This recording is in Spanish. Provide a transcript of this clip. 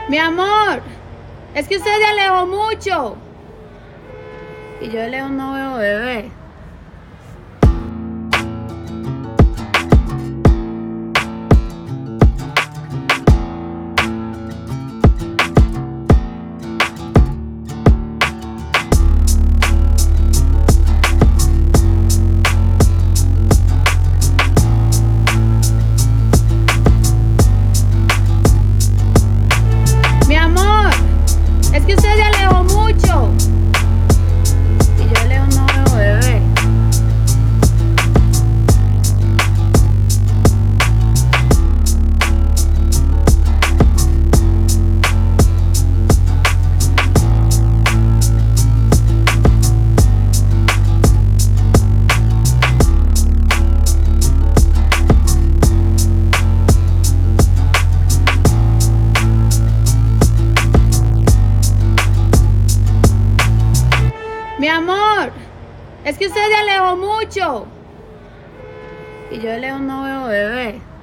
Mi amor, es que usted se alejó mucho. Y yo de lejos no veo bebé. Mi amor, es que usted se alejó mucho. Y yo de lejos no veo bebé. Mi amor, es que usted se alejó mucho. Y yo de lejos no veo bebé.